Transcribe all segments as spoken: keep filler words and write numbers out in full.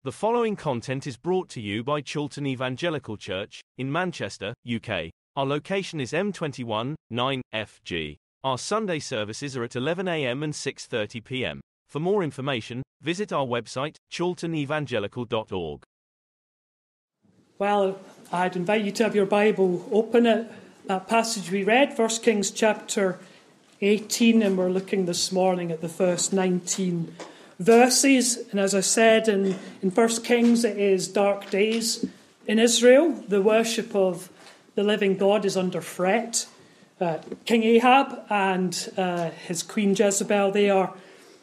The following content is brought to you by Chiltern Evangelical Church, in Manchester, U K. Our location is M twenty-one, nine F G. Our Sunday services are at eleven a m and six thirty p m. For more information, visit our website, chiltern evangelical dot org. Well, I'd invite you to have your Bible open at that passage we read, First Kings chapter eighteen, and we're looking this morning at the first nineteen verses. And as I said in, in First Kings, it is dark days in Israel. The worship of the living God is under threat. Uh, King Ahab and uh, his queen Jezebel, they are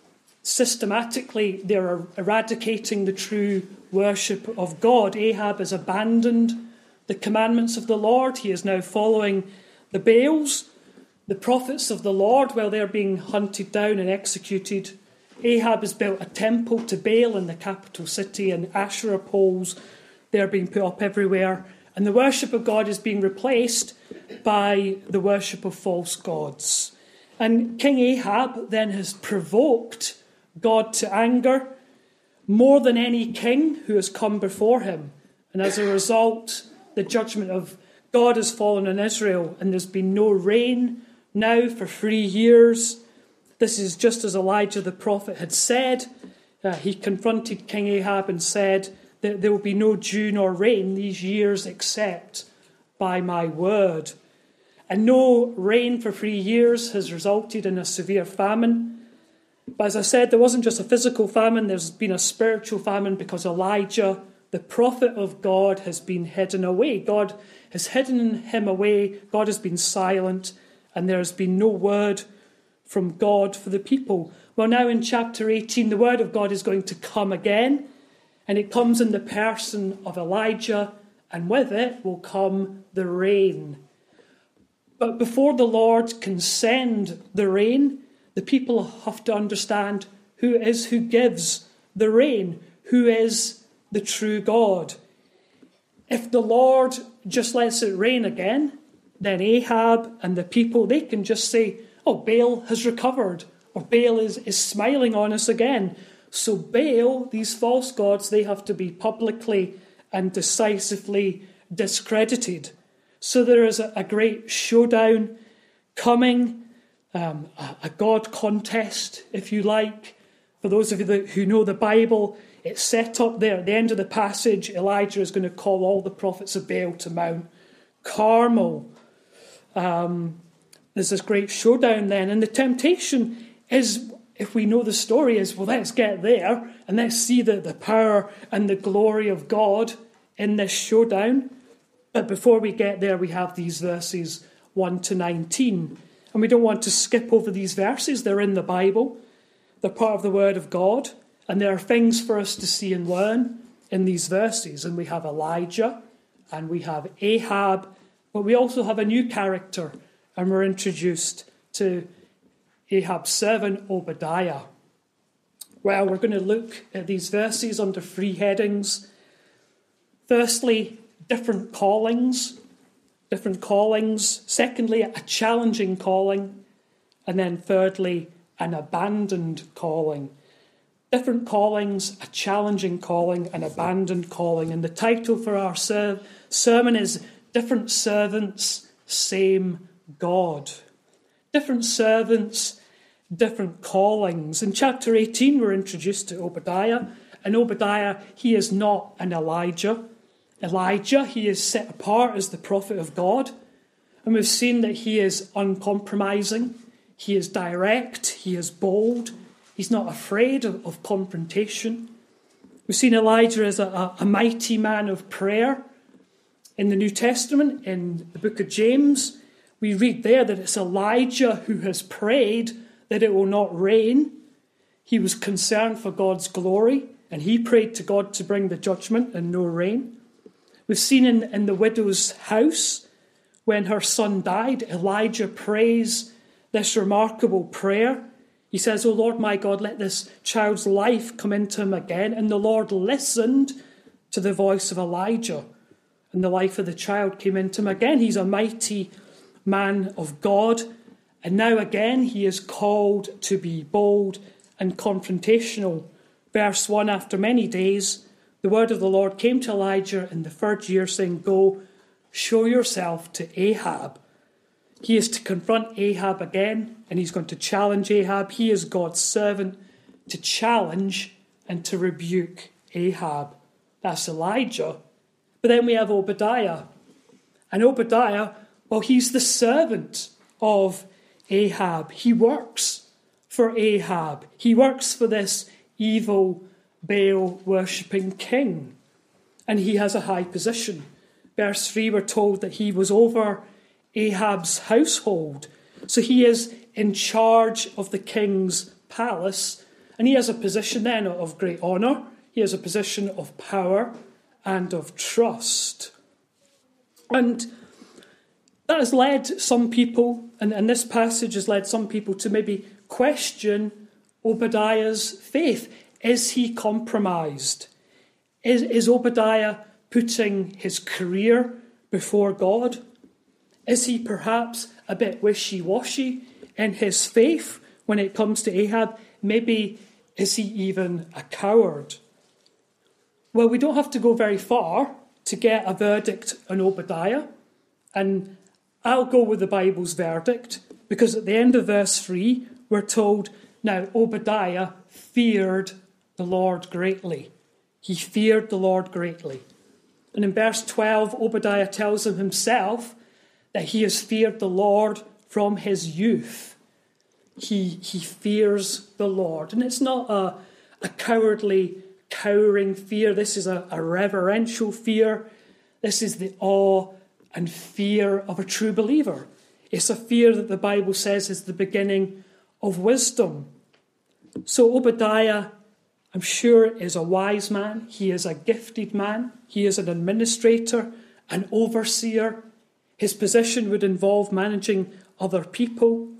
systematically, they're eradicating the true worship of God. Ahab has abandoned the commandments of the Lord. He is now following the Baals, the prophets of the Lord, while they're being hunted down and executed. Ahab has built a temple to Baal in the capital city, and Asherah poles, they're being put up everywhere. And the worship of God is being replaced by the worship of false gods. And King Ahab then has provoked God to anger more than any king who has come before him. And as a result, the judgment of God has fallen on Israel, and there's been no rain now for three years. This is just as Elijah the prophet had said. Uh, he confronted King Ahab and said that there will be no dew nor rain these years except by my word. And no rain for three years has resulted in a severe famine. But as I said, there wasn't just a physical famine, there's been a spiritual famine because Elijah, the prophet of God, has been hidden away. God has hidden him away. God has been silent, and there has been no word from God for the people. Well, now in chapter eighteen, the word of God is going to come again, and it comes in the person of Elijah, and with it will come the rain. But before the Lord can send the rain, the people have to understand who it is who gives the rain, who is the true God. If the Lord just lets it rain again, then Ahab and the people, they can just say, oh, Baal has recovered, or Baal is, is smiling on us again. So Baal, these false gods, they have to be publicly and decisively discredited. So there is a, a great showdown coming, um, a, a God contest, if you like. For those of you that, who know the Bible, it's set up there at the end of the passage. Elijah is going to call all the prophets of Baal to Mount Carmel. Um... There's this great showdown then, and the temptation is, if we know the story, is, well, let's get there and let's see the, the power and the glory of God in this showdown. But before we get there, we have these verses one to nineteen. And we don't want to skip over these verses. They're in the Bible. They're part of the Word of God. And there are things for us to see and learn in these verses. And we have Elijah and we have Ahab, but we also have a new character. And we're introduced to Ahab's servant, Obadiah. Well, we're going to look at these verses under three headings. Firstly, different callings. Different callings. Secondly, a challenging calling. And then thirdly, an abandoned calling. Different callings, a challenging calling, an abandoned calling. And the title for our ser- sermon is Different Servants, Same God. Different servants, different callings. In chapter eighteen, we're introduced to Obadiah. And Obadiah, he is not an Elijah. Elijah, he is set apart as the prophet of God. And we've seen that he is uncompromising. He is direct. He is bold. He's not afraid of, of confrontation. We've seen Elijah as a, a, a mighty man of prayer. In the New Testament, in the book of James, we read there that it's Elijah who has prayed that it will not rain. He was concerned for God's glory, and he prayed to God to bring the judgment and no rain. We've seen in, in the widow's house, when her son died, Elijah prays this remarkable prayer. He says, "O Lord my God, let this child's life come into him again." And the Lord listened to the voice of Elijah, and the life of the child came into him again. He's a mighty man of God, and now again he is called to be bold and confrontational. Verse one, after many days, the word of the Lord came to Elijah in the third year, saying, "Go, show yourself to Ahab." He is to confront Ahab again, and he's going to challenge Ahab. He is God's servant to challenge and to rebuke Ahab. That's Elijah. But then we have Obadiah. And Obadiah, well, he's the servant of Ahab. He works for Ahab. He works for this evil Baal-worshipping king. And he has a high position. Verse three, we're told that he was over Ahab's household. So he is in charge of the king's palace. And he has a position then of great honour. He has a position of power and of trust. And that has led some people, and, and this passage has led some people to maybe question Obadiah's faith. Is he compromised? Is, is Obadiah putting his career before God? Is he perhaps a bit wishy-washy in his faith when it comes to Ahab? Maybe is he even a coward? Well, we don't have to go very far to get a verdict on Obadiah. And I'll go with the Bible's verdict, because at the end of verse three, we're told, now Obadiah feared the Lord greatly. He feared the Lord greatly. And in verse twelve, Obadiah tells him himself that he has feared the Lord from his youth. He, he fears the Lord. And it's not a, a cowardly, cowering fear. This is a, a reverential fear. This is the awe and fear of a true believer. It's a fear that the Bible says is the beginning of wisdom. So Obadiah, I'm sure, is a wise man. He is a gifted man. He is an administrator, an overseer. His position would involve managing other people.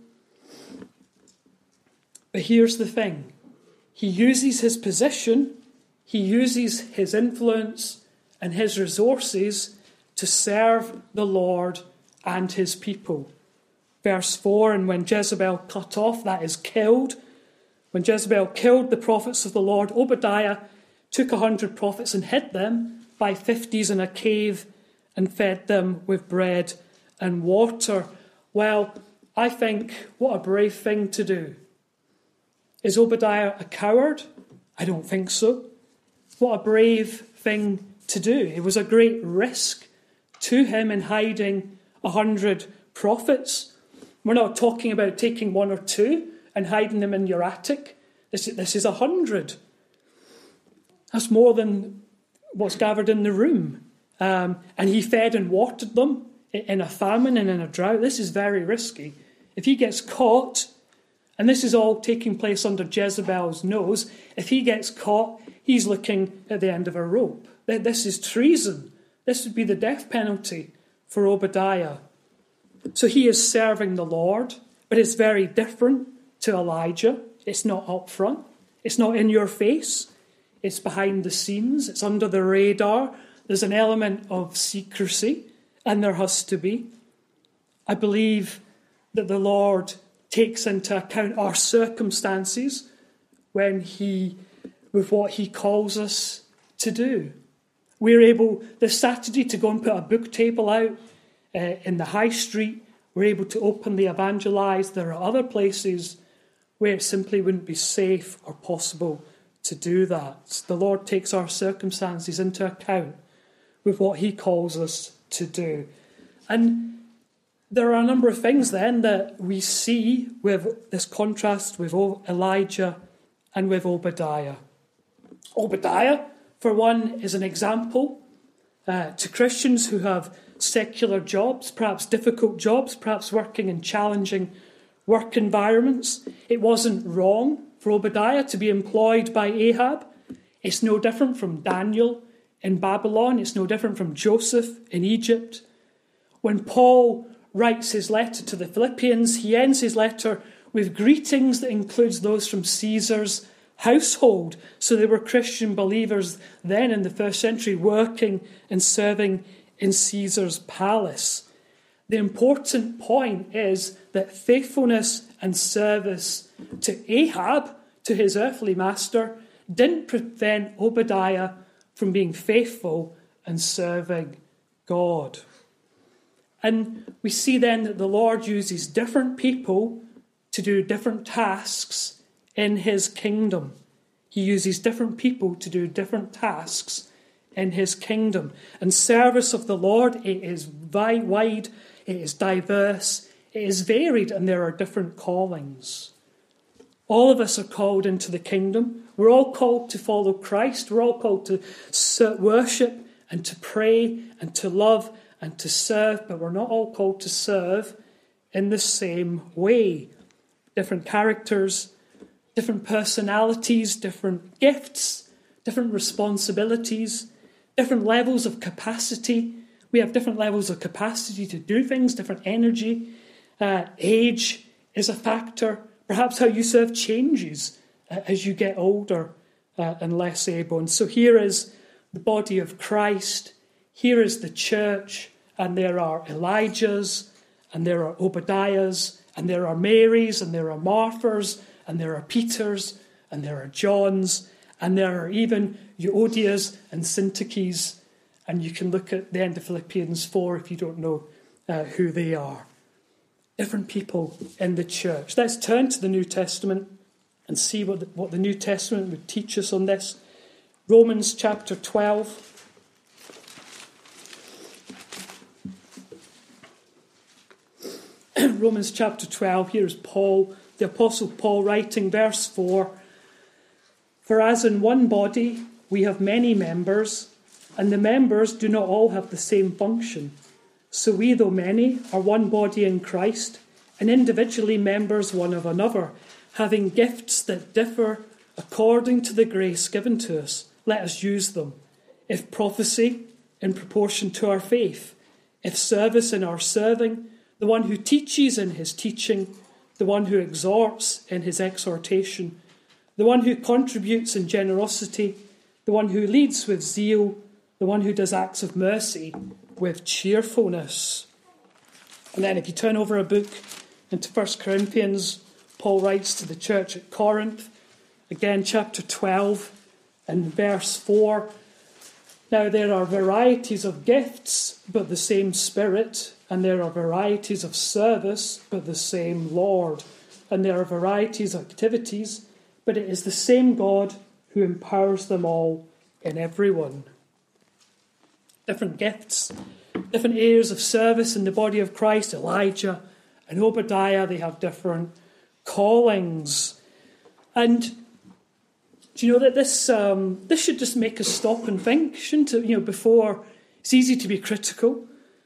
But here's the thing. He uses his position, he uses his influence and his resources to serve the Lord and his people. Verse four, and when Jezebel cut off, that is killed, when Jezebel killed the prophets of the Lord, Obadiah took a hundred prophets and hid them by fifties in a cave and fed them with bread and water. Well, I think what a brave thing to do. Is Obadiah a coward? I don't think so. What a brave thing to do. It was a great risk to him in hiding a hundred prophets. We're not talking about taking one or two and hiding them in your attic. This, this is a hundred. That's more than what's gathered in the room. Um, and he fed and watered them in a famine and in a drought. This is very risky. If he gets caught, and this is all taking place under Jezebel's nose, if he gets caught, he's looking at the end of a rope. This is treason. This would be the death penalty for Obadiah. So he is serving the Lord, but it's very different to Elijah. It's not up front. It's not in your face. It's behind the scenes. It's under the radar. There's an element of secrecy, and there has to be. I believe that the Lord takes into account our circumstances when he, with what he calls us to do. We're able this Saturday to go and put a book table out uh, in the high street. We're able to openly evangelise. There are other places where it simply wouldn't be safe or possible to do that. The Lord takes our circumstances into account with what he calls us to do. And there are a number of things then that we see with this contrast with Elijah and with Obadiah. Obadiah, for one, is an example uh, to Christians who have secular jobs, perhaps difficult jobs, perhaps working in challenging work environments. It wasn't wrong for Obadiah to be employed by Ahab. It's no different from Daniel in Babylon. It's no different from Joseph in Egypt. When Paul writes his letter to the Philippians, he ends his letter with greetings that includes those from Caesar's household. So they were Christian believers then in the first century working and serving in Caesar's palace. The important point is that faithfulness and service to Ahab, to his earthly master, didn't prevent Obadiah from being faithful and serving God. And we see then that the Lord uses different people to do different tasks in his kingdom. He uses different people to do different tasks in his kingdom. And service of the Lord, it is wide, it is diverse, it is varied, and there are different callings. All of us are called into the kingdom. We're all called to follow Christ. We're all called to worship and to pray and to love and to serve, but we're not all called to serve in the same way. Different characters, different personalities, different gifts, different responsibilities, different levels of capacity. We have different levels of capacity to do things, different energy. Uh, age is a factor. Perhaps how you serve changes uh, as you get older uh, and less able. And so here is the body of Christ. Here is the church, and there are Elijahs, and there are Obadiahs, and there are Marys, and there are Marthas, and there are Peters, and there are Johns, and there are even Euodias and Syntyches. And you can look at the end of Philippians four if you don't know uh, who they are. Different people in the church. Let's turn to the New Testament and see what the, what the New Testament would teach us on this. Romans chapter twelve. Romans chapter twelve, here is Paul, the Apostle Paul writing, verse four. For as in one body we have many members, and the members do not all have the same function. So we, though many, are one body in Christ, and individually members one of another, having gifts that differ according to the grace given to us. Let us use them. If prophecy, in proportion to our faith. If service, in our serving. The one who teaches in his teaching. The one who exhorts in his exhortation. The one who contributes in generosity. The one who leads with zeal. The one who does acts of mercy with cheerfulness. And then if you turn over a book into First Corinthians, Paul writes to the church at Corinth, again chapter twelve and verse four. Now there are varieties of gifts, but the same Spirit, and there are varieties of service, but the same Lord, and there are varieties of activities, but it is the same God who empowers them all in everyone. Different gifts, different areas of service in the body of Christ. Elijah and Obadiah, they have different callings. And do you know that this um, this should just make us stop and think, shouldn't it? You know, before, it's easy to be critical,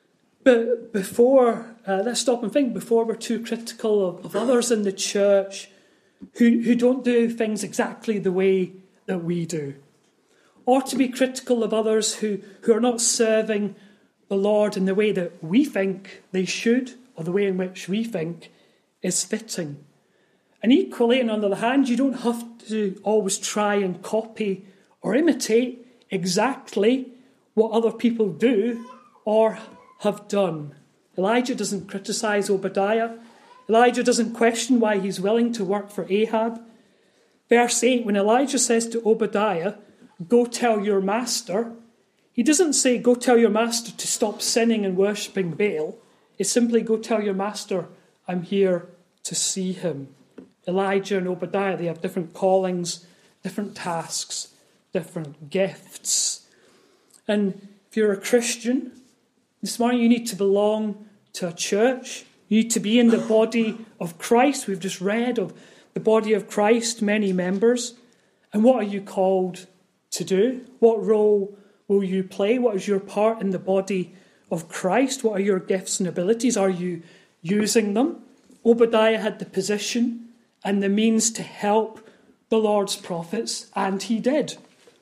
but before, uh, let's stop and think, before we're too critical of, of others in the church who, who don't do things exactly the way that we do. Or to be critical of others who, who are not serving the Lord in the way that we think they should, or the way in which we think is fitting. And equally, and on the other hand, you don't have to always try and copy or imitate exactly what other people do or have done. Elijah doesn't criticise Obadiah. Elijah doesn't question why he's willing to work for Ahab. Verse eight, when Elijah says to Obadiah, go tell your master, he doesn't say, go tell your master to stop sinning and worshipping Baal. It's simply, go tell your master, I'm here to see him. Elijah and Obadiah, they have different callings, different tasks, different gifts. And if you're a Christian, this morning you need to belong to a church. You need to be in the body of Christ. We've just read of the body of Christ, many members. And what are you called to do? What role will you play? What is your part in the body of Christ? What are your gifts and abilities? Are you using them? Obadiah had the position and the means to help the Lord's prophets, and he did.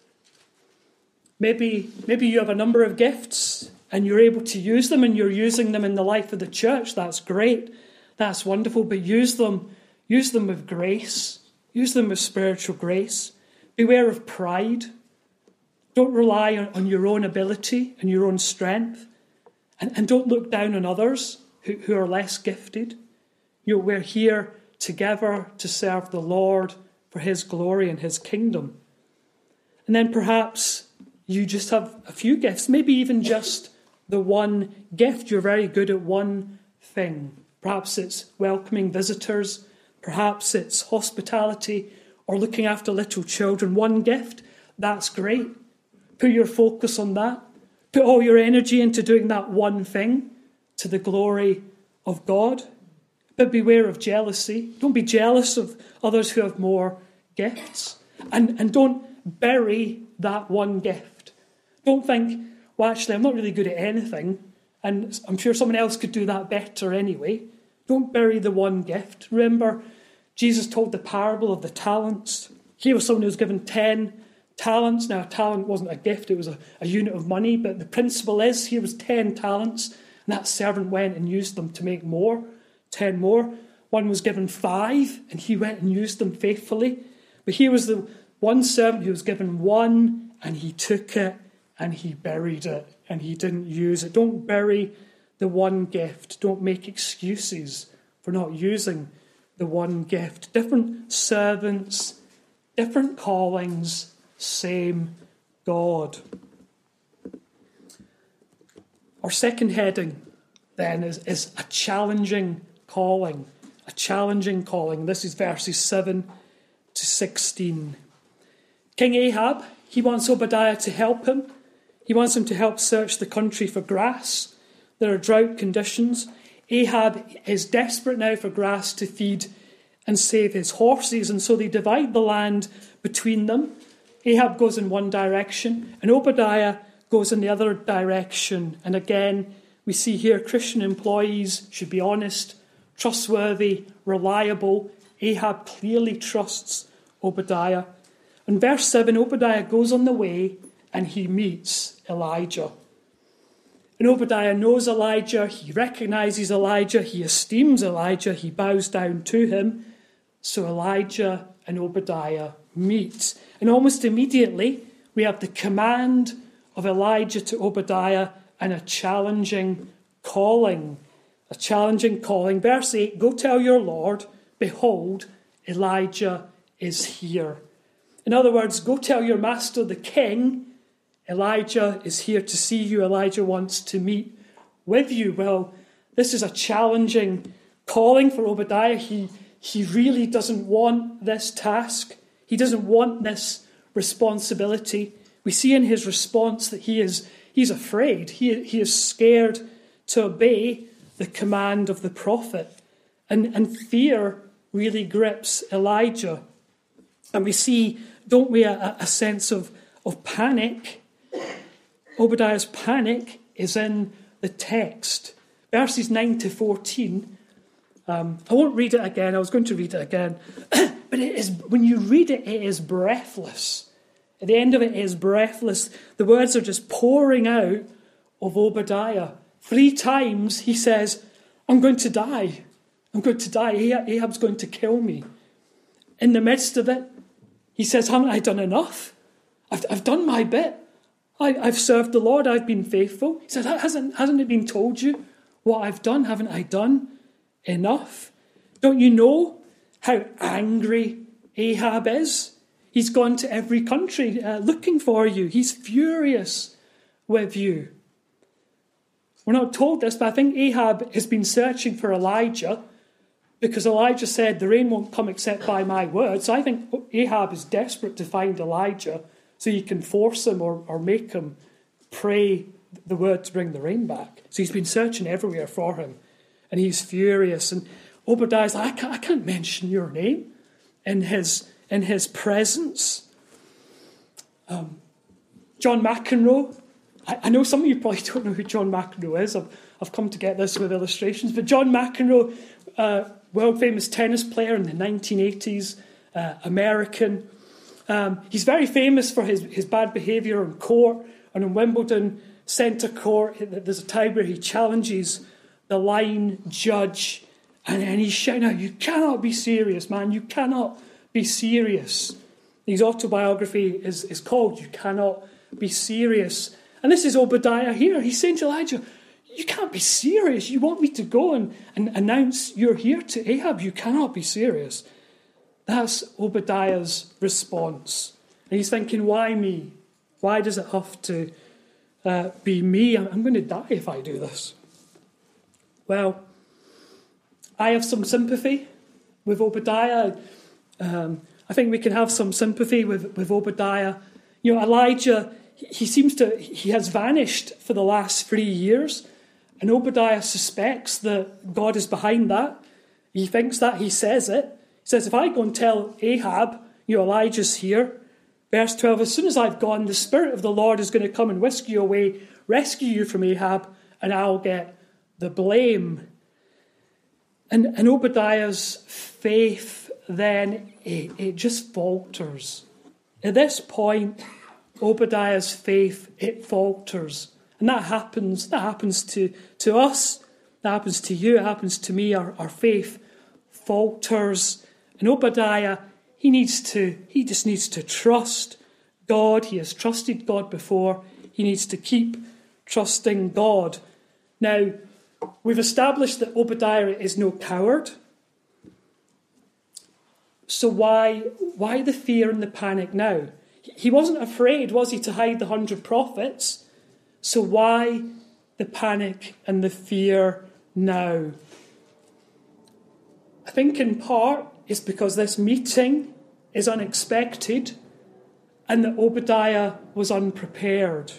Maybe, maybe you have a number of gifts and you're able to use them and you're using them in the life of the church. That's great. That's wonderful. But use them, use them with grace. Use them with spiritual grace. Beware of pride. Don't rely on, on your own ability and your own strength. And, and don't look down on others who, who are less gifted. You know, we're here together to serve the Lord for his glory and his kingdom. And then perhaps you just have a few gifts, maybe even just the one gift. You're very good at one thing. Perhaps it's welcoming visitors, perhaps it's hospitality or looking after little children. One gift, that's great. Put your focus on that. Put all your energy into doing that one thing to the glory of God. But beware of jealousy. Don't be jealous of others who have more gifts. And, and don't bury that one gift. Don't think, well, actually, I'm not really good at anything, and I'm sure someone else could do that better anyway. Don't bury the one gift. Remember, Jesus told the parable of the talents. Here was someone who was given ten talents. Now, a talent wasn't a gift, it was a, a unit of money, but the principle is, here was ten talents, and that servant went and used them to make more, ten more. One was given five, and he went and used them faithfully. But here was the one servant who was given one, and he took it, and he buried it, and he didn't use it. Don't bury the one gift. Don't make excuses for not using the one gift. Different servants, different callings, same God. Our second heading, then, is, is a challenging calling. A challenging calling. This is verses seven to sixteen. King Ahab, he wants Obadiah to help him. He wants him to help search the country for grass. There are drought conditions. Ahab is desperate now for grass to feed and save his horses, and so they divide the land between them. Ahab goes in one direction, and Obadiah goes in the other direction. And again, we see here Christian employees should be honest, trustworthy, reliable. Ahab clearly trusts Obadiah. In verse seven, Obadiah goes on the way and he meets Elijah. And Obadiah knows Elijah, he recognises Elijah, he esteems Elijah, he bows down to him. So Elijah and Obadiah meet. And almost immediately, we have the command of Elijah to Obadiah and a challenging calling. A challenging calling. Verse eight, go tell your Lord, behold, Elijah is here. In other words, go tell your master, the king, Elijah is here to see you. Elijah wants to meet with you. Well, this is a challenging calling for Obadiah. He, he really doesn't want this task. He doesn't want this responsibility. We see in his response that he is he's afraid. He, he is scared to obey the command of the prophet. And, and fear really grips Elijah. And we see, don't we, a, a sense of, of panic. Obadiah's panic is in the text. Verses nine to fourteen. Um, I won't read it again. I was going to read it again. But it is, when you read it, it is breathless. At the end of it, it is breathless. The words are just pouring out of Obadiah. Three times he says, I'm going to die. I'm going to die. Ahab's going to kill me. In the midst of it, he says, haven't I done enough? I've, I've done my bit. I, I've served the Lord. I've been faithful. He says, hasn't, hasn't it been told you what I've done? Haven't I done enough? Don't you know how angry Ahab is? He's gone to every country uh, looking for you. He's furious with you. We're not told this, but I think Ahab has been searching for Elijah because Elijah said, the rain won't come except by my word. So I think Ahab is desperate to find Elijah so he can force him or, or make him pray the word to bring the rain back. So he's been searching everywhere for him. And he's furious. And Obadiah's like, I can't, I can't mention your name in his, in his presence. Um, John McEnroe. I, I know some of you probably don't know who John McEnroe is. I've, I've come to get this with illustrations. But John McEnroe, uh, world-famous tennis player in the nineteen eighties, uh, American. Um, he's very famous for his, his bad behaviour on court. And in Wimbledon Centre Court, there's a time where he challenges the line judge. And, and he's shouting out, you cannot be serious, man. You cannot be serious. His autobiography is, is called You Cannot Be Serious. And this is Obadiah here. He's saying to Elijah, you can't be serious. You want me to go and, and announce you're here to Ahab. You cannot be serious. That's Obadiah's response. And he's thinking, why me? Why does it have to uh, be me? I'm going to die if I do this. Well, I have some sympathy with Obadiah. Um, I think we can have some sympathy with, with Obadiah. You know, Elijah, he seems to, he has vanished for the last three years. And Obadiah suspects that God is behind that. He thinks that, he says it. He says, if I go and tell Ahab, you know, Elijah's here. Verse twelve, as soon as I've gone, the Spirit of the Lord is going to come and whisk you away, rescue you from Ahab, and I'll get the blame. And, and Obadiah's faith then, it, it just falters. At this point, Obadiah's faith, it falters. And that happens, that happens to, to us, that happens to you, it happens to me. Our, our faith falters. And Obadiah, he needs to, he just needs to trust God. He has trusted God before. He needs to keep trusting God. Now, we've established that Obadiah is no coward. So why, why the fear and the panic now? He wasn't afraid, was he, to hide the hundred prophets? So why the panic and the fear now? I think in part it's because this meeting is unexpected and that Obadiah was unprepared.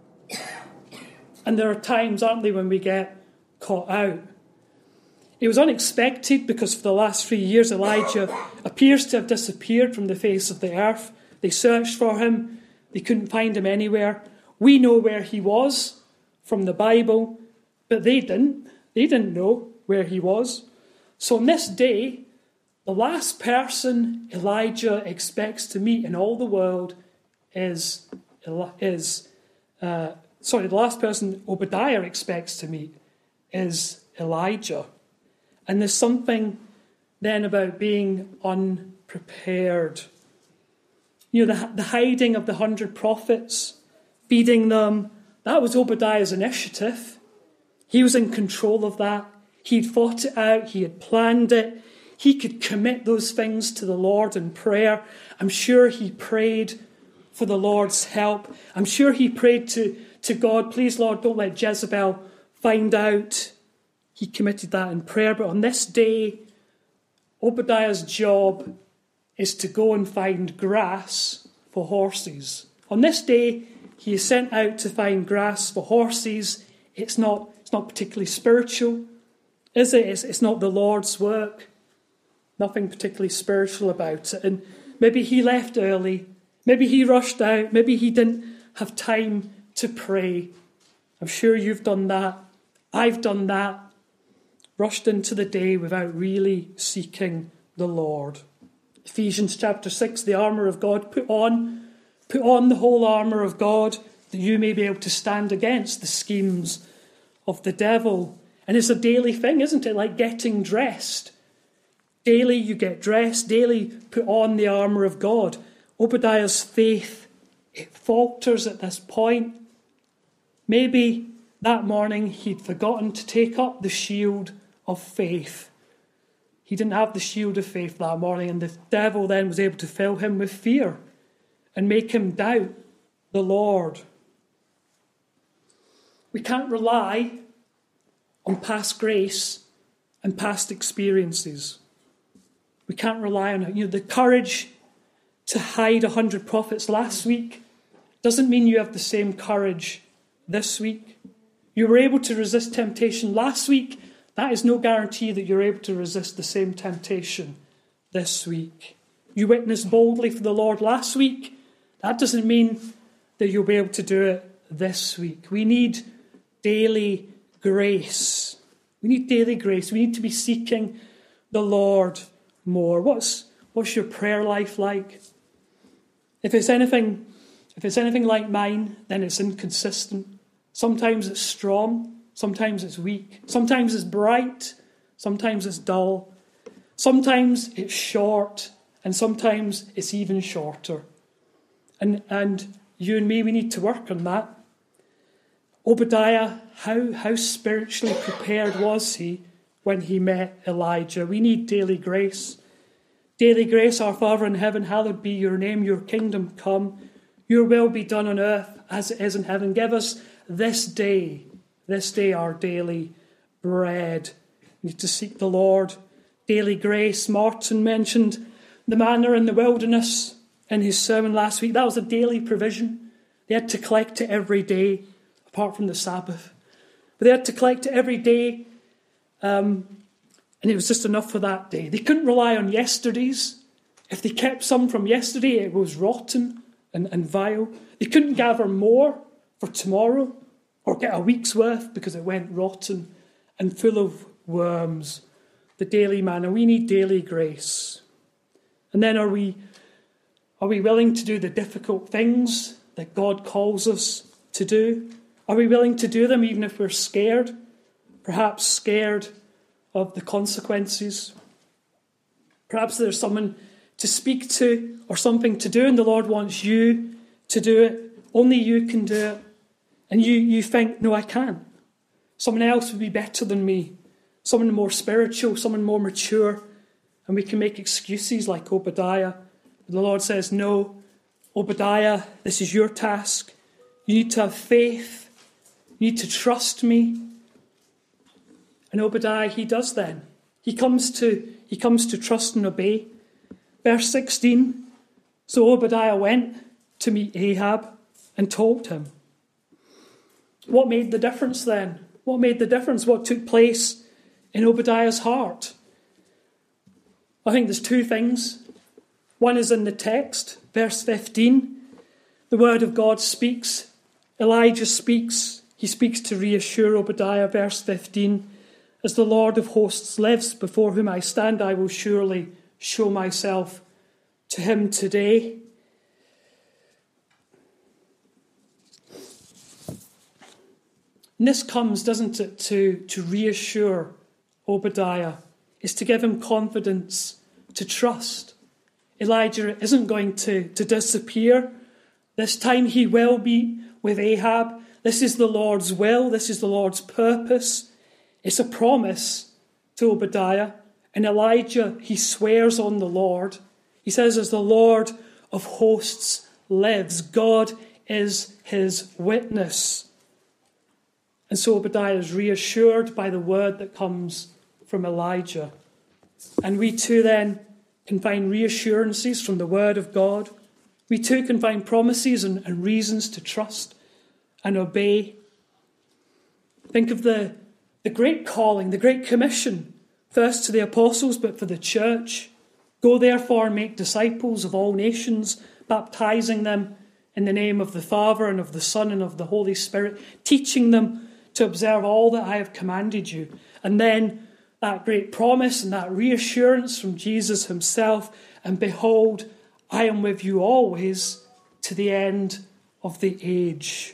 And there are times, aren't there, when we get caught out. It was unexpected because for the last three years Elijah appears to have disappeared from the face of the earth. They searched for him. They couldn't find him anywhere. We know where he was from the Bible, but they didn't. They didn't know where he was. So on this day, the last person Elijah expects to meet in all the world is, is uh, sorry, the last person Obadiah expects to meet is Elijah. And there's something then about being unprepared. You know, the, the hiding of the hundred prophets, feeding them, that was Obadiah's initiative. He was in control of that. He'd fought it out. He had planned it. He could commit those things to the Lord in prayer. I'm sure he prayed for the Lord's help. I'm sure he prayed to, to God, please, Lord, don't let Jezebel find out. He committed that in prayer. But on this day, Obadiah's job is to go and find grass for horses. On this day, he is sent out to find grass for horses. It's not, it's not particularly spiritual, is it? It's, it's not the Lord's work. Nothing particularly spiritual about it. And maybe he left early. Maybe he rushed out. Maybe he didn't have time to pray. I'm sure you've done that. I've done that. Rushed into the day without really seeking the Lord. Ephesians chapter six, the armour of God. Put on, put on the whole armour of God that you may be able to stand against the schemes of the devil. And it's a daily thing, isn't it? Like getting dressed. Daily you get dressed. Daily put on the armour of God. Obadiah's faith, it falters at this point. Maybe that morning he'd forgotten to take up the shield of faith. He didn't have the shield of faith that morning, and the devil then was able to fill him with fear and make him doubt the Lord. We can't rely on past grace and past experiences. We can't rely on it. You know, the courage to hide a hundred prophets last week doesn't mean you have the same courage this week. You were able to resist temptation last week. That is no guarantee that you're able to resist the same temptation this week. You witnessed boldly for the Lord last week. That doesn't mean that you'll be able to do it this week. We need daily grace. We need daily grace. We need to be seeking the Lord more. What's what's your prayer life like? If it's anything, if it's anything like mine, then it's inconsistent. Sometimes it's strong, sometimes it's weak, sometimes it's bright, sometimes it's dull, sometimes it's short, and sometimes it's even shorter. And and you and me, we need to work on that. Obadiah, how, how spiritually prepared was he when he met Elijah? We need daily grace. Daily grace, our Father in heaven, hallowed be your name, your kingdom come, Your will be done on earth as it is in heaven. Give us this day, this day our daily bread. We need to seek the Lord. Daily grace. Martin mentioned the manna in the wilderness in his sermon last week. That was a daily provision. They had to collect it every day, apart from the Sabbath. But they had to collect it every day, um, and it was just enough for that day. They couldn't rely on yesterday's. If they kept some from yesterday, it was rotten and, and vile. They couldn't gather more for tomorrow or get a week's worth because it went rotten and full of worms. The daily manna. We need daily grace. And then are we, are we willing to do the difficult things that God calls us to do? Are we willing to do them even if we're scared? Perhaps scared of the consequences. Perhaps there's someone to speak to or something to do and the Lord wants you to do it. Only you can do it. And you, you think, no, I can't. Someone else would be better than me. Someone more spiritual, someone more mature. And we can make excuses like Obadiah. The Lord says, no, Obadiah, this is your task. You need to have faith. You need to trust me. And Obadiah, he does then. He comes to, he comes to trust and obey. Verse sixteen, so Obadiah went to meet Ahab and told him. What made the difference then? What made the difference? What took place in Obadiah's heart? I think there's two things. One is in the text, verse fifteen. The word of God speaks. Elijah speaks. He speaks to reassure Obadiah, verse fifteen. As the Lord of hosts lives, before whom I stand, I will surely show myself to him today. And this comes, doesn't it, to, to reassure Obadiah. It's to give him confidence, to trust. Elijah isn't going to, to disappear. This time he will be with Ahab. This is the Lord's will. This is the Lord's purpose. It's a promise to Obadiah. And Elijah, he swears on the Lord. He says, as the Lord of hosts lives, God is his witness. And so Obadiah is reassured by the word that comes from Elijah. And we too then can find reassurances from the word of God. We too can find promises and, and reasons to trust and obey. Think of the, the great calling, the great commission, first to the apostles, but for the church. Go therefore and make disciples of all nations, baptizing them in the name of the Father and of the Son and of the Holy Spirit, teaching them to observe all that I have commanded you. And then that great promise and that reassurance from Jesus himself, and behold, I am with you always to the end of the age.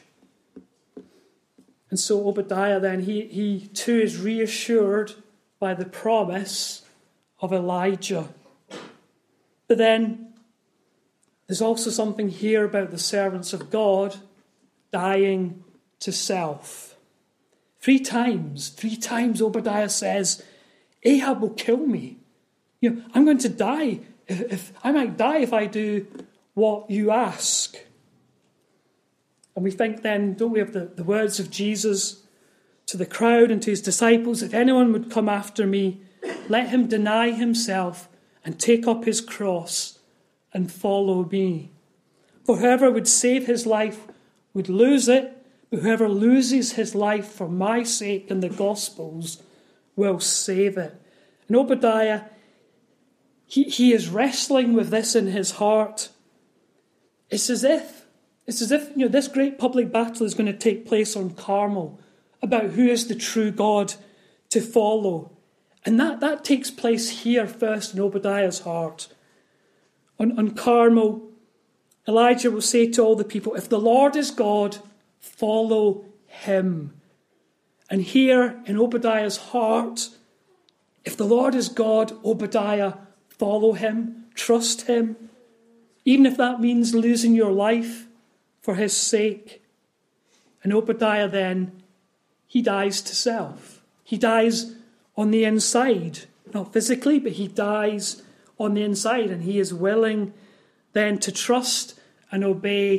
And so Obadiah then, he, he too is reassured by the promise of Elijah. But then there's also something here about the servants of God dying to self. Three times, three times Obadiah says, Ahab will kill me. You know, I'm going to die. If, if I might die if I do what you ask. And we think then, don't we, of the, the words of Jesus to the crowd and to his disciples, if anyone would come after me, let him deny himself and take up his cross and follow me. For whoever would save his life would lose it, but whoever loses his life for my sake and the gospel's will save it. And Obadiah, he, he is wrestling with this in his heart. It's as if It's as if, you know, this great public battle is going to take place on Carmel about who is the true God to follow. And that, that takes place here first in Obadiah's heart. On, on Carmel, Elijah will say to all the people, if the Lord is God, follow him. And here in Obadiah's heart, if the Lord is God, Obadiah, follow him, trust him. Even if that means losing your life for his sake. And Obadiah then, he dies to self. He dies on the inside. Not physically, but he dies on the inside. And he is willing then to trust and obey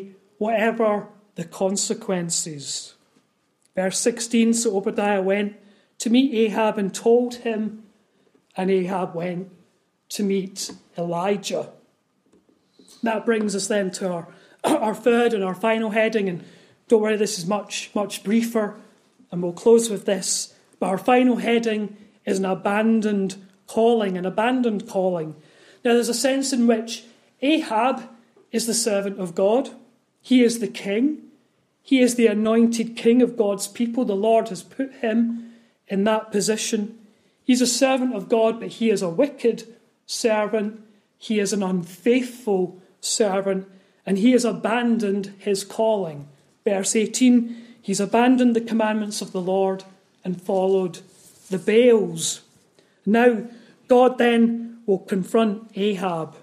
whatever the consequences. Verse sixteen, so Obadiah went to meet Ahab and told him, and Ahab went to meet Elijah. That brings us then to our, our third and our final heading, and don't worry, this is much, much briefer, and we'll close with this. But our final heading is an abandoned calling, an abandoned calling. Now, there's a sense in which Ahab is the servant of God. He is the king. He is the anointed king of God's people. The Lord has put him in that position. He's a servant of God, but he is a wicked servant. He is an unfaithful servant, and he has abandoned his calling. Verse eighteen, he's abandoned the commandments of the Lord and followed the Baals. Now, God then will confront Ahab.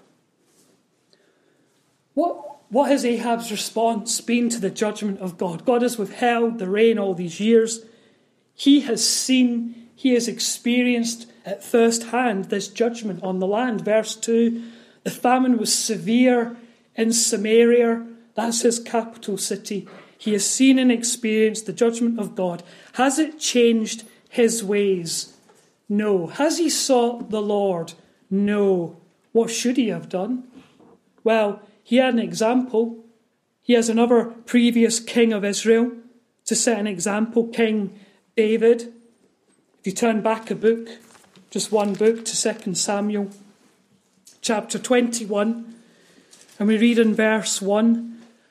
What, what has Ahab's response been to the judgment of God? God has withheld the rain all these years. He has seen, he has experienced at first hand this judgment on the land. Verse two, the famine was severe in Samaria. That's his capital city. He has seen and experienced the judgment of God. Has it changed his ways? No. Has he sought the Lord? No. What should he have done? Well, he had an example. He has another previous king of Israel to set an example, King David. If you turn back a book, just one book, to Second Samuel, chapter twenty-one, and we read in verse one,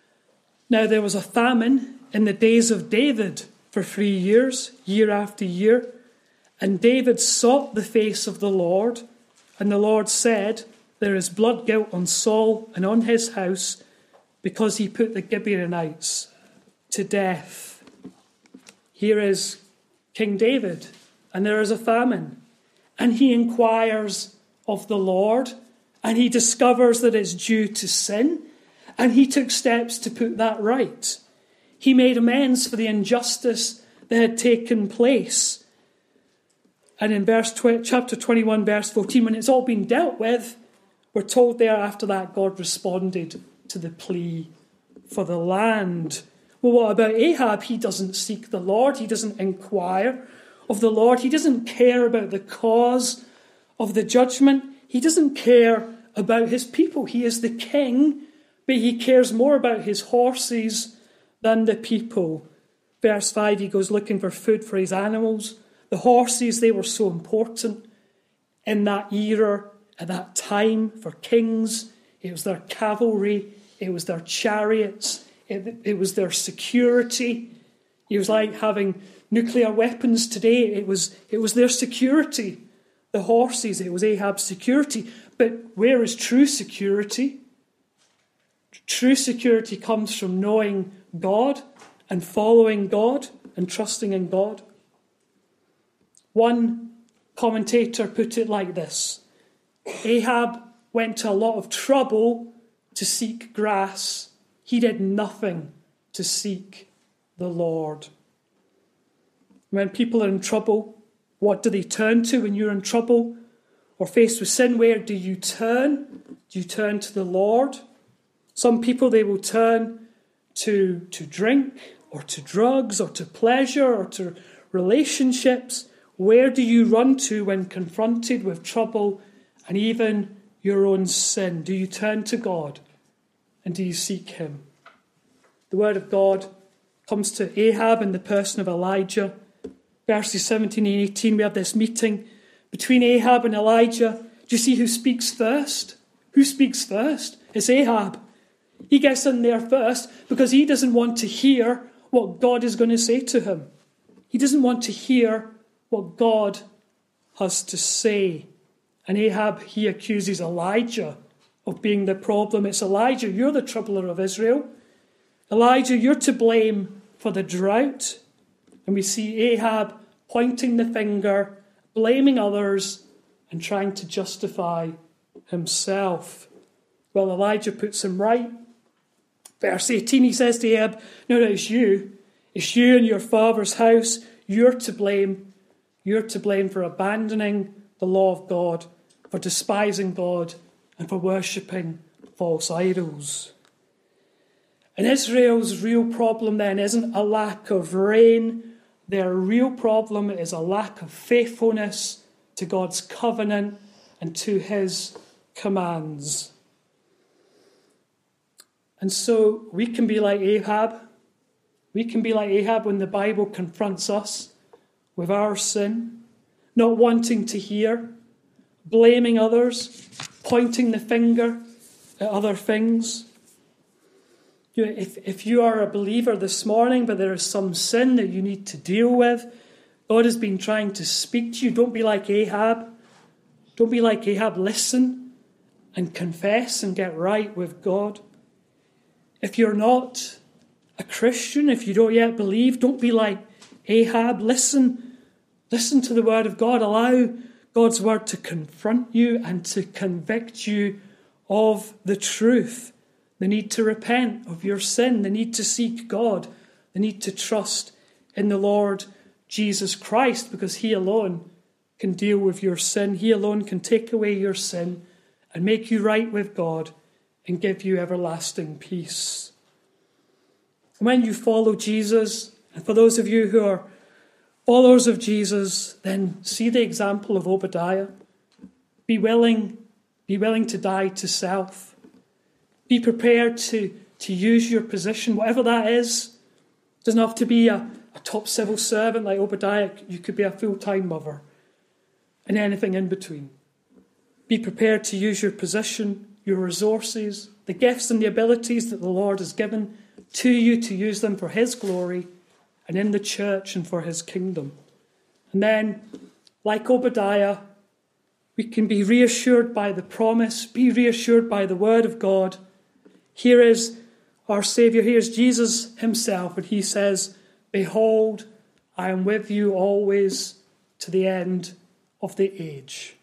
now there was a famine in the days of David for three years, year after year, and David sought the face of the Lord, and the Lord said, there is blood guilt on Saul and on his house, because he put the Gibeonites to death. Here is King David, and there is a famine, and he inquires of the Lord, and he discovers that it's due to sin, and he took steps to put that right. He made amends for the injustice that had taken place. And in verse tw- chapter twenty-one, verse fourteen, when it's all been dealt with, we're told there after that God responded to the plea for the land. Well, what about Ahab? He doesn't seek the Lord. He doesn't inquire of the Lord. He doesn't care about the cause of the judgment. He doesn't care about his people. He is the king, but he cares more about his horses than the people. Verse five, he goes looking for food for his animals. The horses, they were so important in that era, at that time, for kings. It was their cavalry. It was their chariots. It, it was their security. It was like having nuclear weapons today. It was, it was their security. The horses, it was Ahab's security. But where is true security? True security comes from knowing God and following God and trusting in God. One commentator put it like this: Ahab went to a lot of trouble to seek grass. He did nothing to seek the Lord. When people are in trouble, what do they turn to when you're in trouble or faced with sin? Where do you turn? Do you turn to the Lord? Some people, they will turn to, to drink or to drugs or to pleasure or to relationships. Where do you run to when confronted with trouble and even your own sin? Do you turn to God and do you seek him? The word of God comes to Ahab in the person of Elijah. Verses seventeen and eighteen, we have this meeting between Ahab and Elijah. Do you see who speaks first? Who speaks first? It's Ahab. He gets in there first because he doesn't want to hear what God is going to say to him. He doesn't want to hear what God has to say. And Ahab, he accuses Elijah of being the problem. It's Elijah, you're the troubler of Israel. Elijah, you're to blame for the drought. And we see Ahab pointing the finger, blaming others, and trying to justify himself. Well, Elijah puts him right. Verse eighteen, he says to Ahab, no, no, it's you. It's you and your father's house. You're to blame. You're to blame for abandoning the law of God, for despising God, and for worshipping false idols. And Israel's real problem then isn't a lack of rain. Their real problem is a lack of faithfulness to God's covenant and to his commands. And so we can be like Ahab. We can be like Ahab when the Bible confronts us with our sin, not wanting to hear, blaming others, pointing the finger at other things. You know, if, if you are a believer this morning, but there is some sin that you need to deal with, God has been trying to speak to you. Don't be like Ahab. Don't be like Ahab. Listen and confess and get right with God. If you're not a Christian, if you don't yet believe, don't be like Ahab. Listen, listen to the word of God. Allow God's word to confront you and to convict you of the truth. The need to repent of your sin, the need to seek God, the need to trust in the Lord Jesus Christ, because he alone can deal with your sin. He alone can take away your sin and make you right with God and give you everlasting peace. When you follow Jesus, and for those of you who are followers of Jesus, then see the example of Obadiah. Be willing, be willing to die to self. Be prepared to, to use your position, whatever that is. It doesn't have to be a, a top civil servant like Obadiah. You could be a full-time mother and anything in between. Be prepared to use your position, your resources, the gifts and the abilities that the Lord has given to you, to use them for his glory and in the church and for his kingdom. And then, like Obadiah, we can be reassured by the promise, be reassured by the word of God. Here is our Saviour, here is Jesus himself, and he says, "Behold, I am with you always to the end of the age."